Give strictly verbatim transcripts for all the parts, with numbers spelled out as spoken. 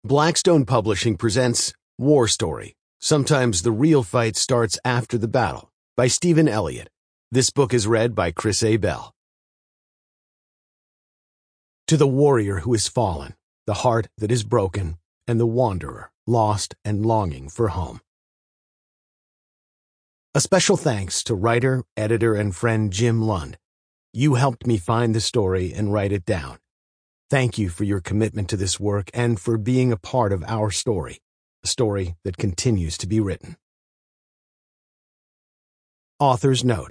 Blackstone Publishing presents War Story. Sometimes the real fight starts after the battle, by Stephen Elliott. This book is read by Chris A. Bell. To the warrior who is fallen, the heart that is broken, and the wanderer, lost and longing for home. A special thanks to writer, editor, and friend Jim Lund. You helped me find the story and write it down. Thank you for your commitment to this work and for being a part of our story, a story that continues to be written. Author's note.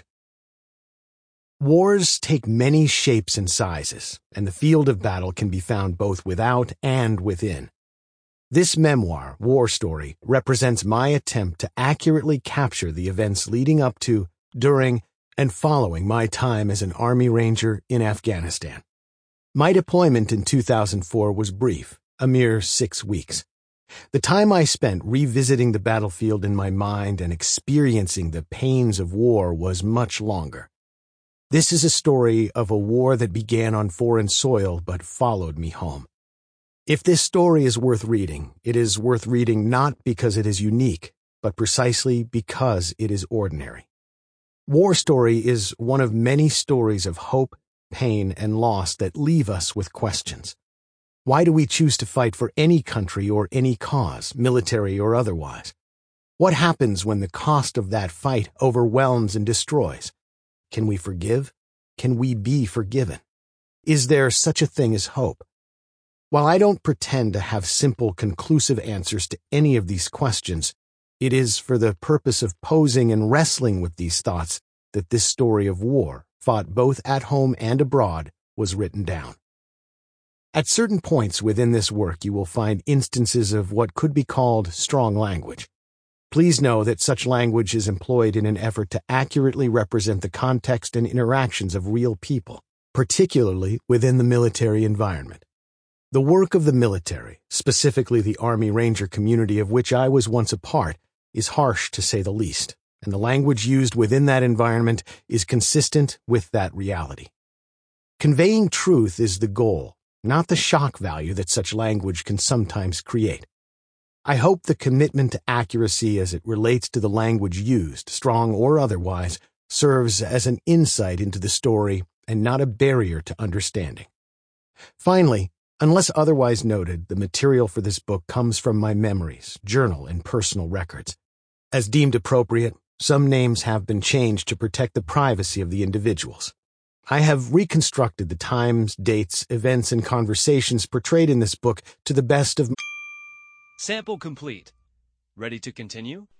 Wars take many shapes and sizes, and the field of battle can be found both without and within. This memoir, War Story, represents my attempt to accurately capture the events leading up to, during, and following my time as an Army Ranger in Afghanistan. My deployment in two thousand four was brief, a mere six weeks. The time I spent revisiting the battlefield in my mind and experiencing the pains of war was much longer. This is a story of a war that began on foreign soil but followed me home. If this story is worth reading, it is worth reading not because it is unique, but precisely because it is ordinary. War Story is one of many stories of hope, pain, and loss that leave us with questions. Why do we choose to fight for any country or any cause, military or otherwise? What happens when the cost of that fight overwhelms and destroys? Can we forgive? Can we be forgiven? Is there such a thing as hope? While I don't pretend to have simple, conclusive answers to any of these questions, it is for the purpose of posing and wrestling with these thoughts that this story of war, fought both at home and abroad, was written down. At certain points within this work you will find instances of what could be called strong language. Please know that such language is employed in an effort to accurately represent the context and interactions of real people, particularly within the military environment. The work of the military, specifically the Army Ranger community of which I was once a part, is harsh to say the least, and the language used within that environment is consistent with that reality. Conveying truth is the goal, not the shock value that such language can sometimes create. I hope the commitment to accuracy as it relates to the language used, strong or otherwise, serves as an insight into the story and not a barrier to understanding. Finally, unless otherwise noted, the material for this book comes from my memories, journal, and personal records. As deemed appropriate, some names have been changed to protect the privacy of the individuals. I have reconstructed the times, dates, events, and conversations portrayed in this book to the best of... Sample complete. Ready to continue?